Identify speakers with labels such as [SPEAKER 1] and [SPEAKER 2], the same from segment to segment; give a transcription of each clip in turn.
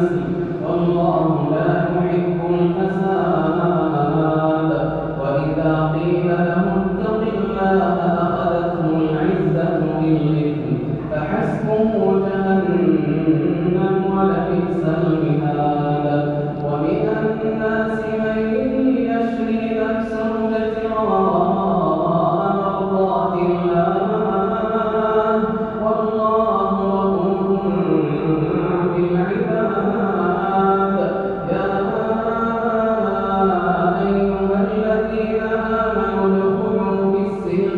[SPEAKER 1] النسل والله لا يحب الفساد وإذا قيل له اتق الله أخذته العزة بالإثم فحسبه جهنم ولبئس المهاد ومن الناس من يشري نفسه ابتغاء مرضات الله والله رؤوف بالعباد يا أيها الذين آمنوا ادخلوا في السلم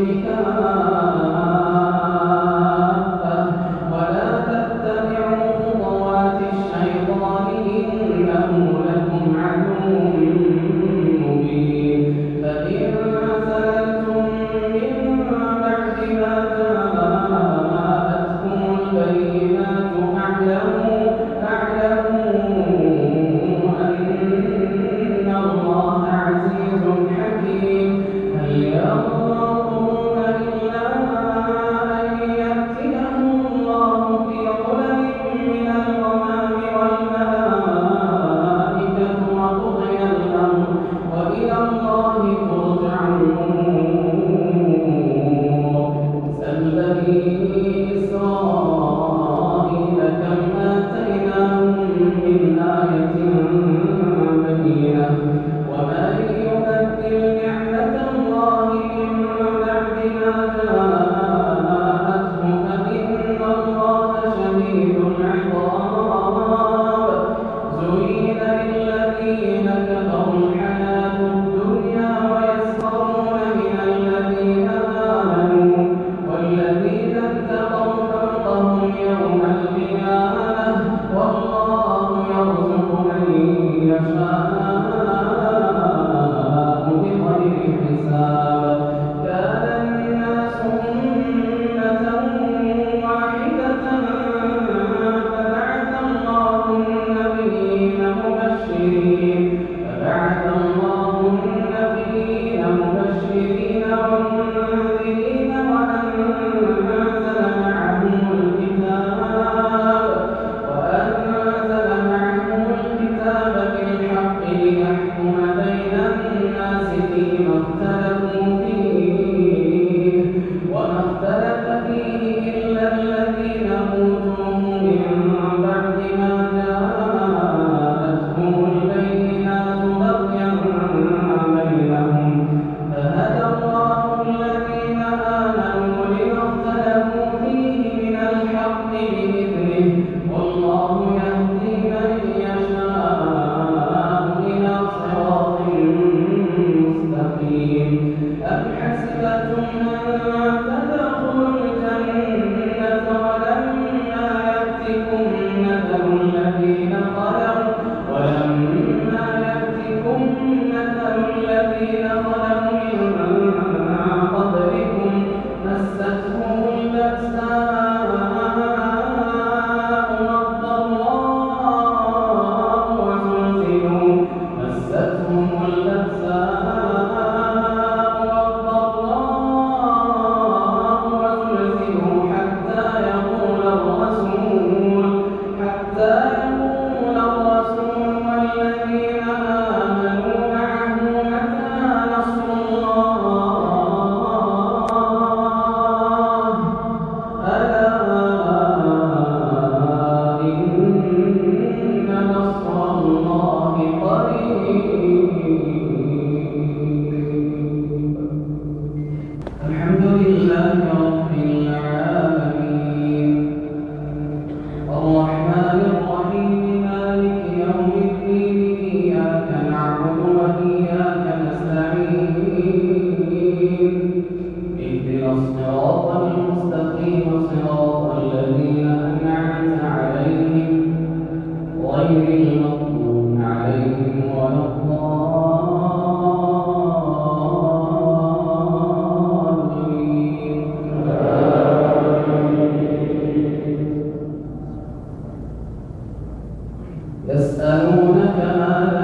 [SPEAKER 1] كافة ولا تتبعوا خطوات الشيطان إنه لكم عدو مبين فإن زللتم من بعد ما جاءتكم البينات فاعلموا أن الله عزيز حكيم هل ينظرون إلا أن يأتيهم الله في ظلل من الغمام والملائكة وقضي الأمر وإلى الله ترجع الأمور سل بني إسرائيل كم آتيناهم من آية بينة ومن يبدل نعمة الله من بعد ما جاءته فإن الله شديد العقاب زين للذين كفروا الحياة الدنيا ويسخرون من الذين آمنوا والذين اتقوا فوقهم يوم القيامة والله يرزق من يشاء بغير حساب كان الناس أمة واحدة فبعث الله النبيين مبشرين ومنذرين وأنزل معهم الكتاب بالحق ليحكم بين الناس فيما اختلفوا فيه وما اختلف فيه إلا الذين أوتوه من بعد ما جاءتهم البينات بغيا بينهم فهدى الله الذين آمنوا لما اختلفوا فيه من الحق بإذنه والله يهدي من يشاء إلى صراط مستقيم أم حسبتم أن تدخلوا الجنة ولما يأتكم مثل الذين خلوا من قبلكم مستهم البأساء والضراء وزلزلوا حتى يقول الرسول والذين آمنوا معه متى نصر الله ألا إن نصر الله قريب الحمد لله رب العالمين الرحمن الرحيم مالك يوم الدين إياك نعبد وإياك نستعين اهدنا الصراط المستقيم صراط الذين أنعمت عليهم غير المغضوب عليهم ولا الضالين يسألونك ماذا